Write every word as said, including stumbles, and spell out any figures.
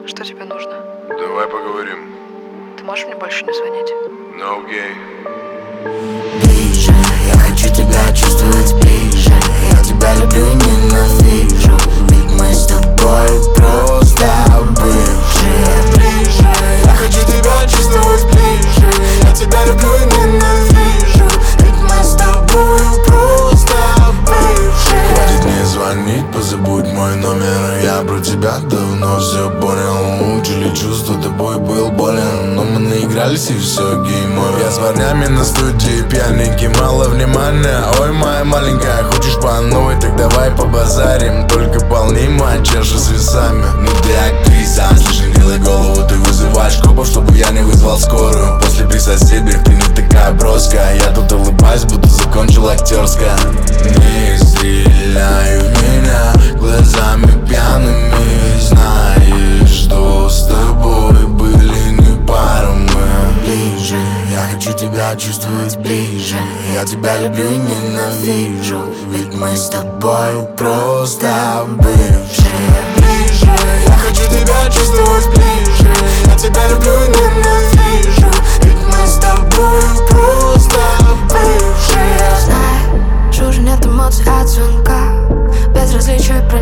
Что тебе нужно? Давай поговорим. Ты можешь мне больше не звонить? No gay. Ближе, я хочу тебя чувствовать ближе. Я тебя люблю и ненавижу, ведь мы с тобой просто бывшие. Ближе, я хочу тебя чувствовать ближе. Я тебя люблю и ненавижу, ведь мы с тобой просто бывшие. Хватит мне звонить, позабудь мой номер. Я про тебя давно все понял. Мучили чувства, тобой был болен, но мы наигрались и все, геймор. Я с парнями на студии, пьяненький, мало внимания. Ой, моя маленькая, хочешь по новой, так давай побазарим. Только полнима, чаша с весами. Ну ты актриса, слышь, делай голову, ты вызываешь копов, чтобы я не вызвал скорую. После при соседях ты не такая броская. Я тут улыбаюсь, будто закончил актерская. Не стреляй в меня глазами пьяными. Знаешь, что с тобой были не пара мы. Ближе, я хочу тебя чувствовать ближе. Я тебя люблю и ненавижу, ведь мы с тобой просто бывшие. Ближе, я хочу тебя чувствовать ближе. Я тебя люблю и ненавижу, ведь мы с тобой просто бывшие. Знаешь, уже нет эмоций от звонка, безразличие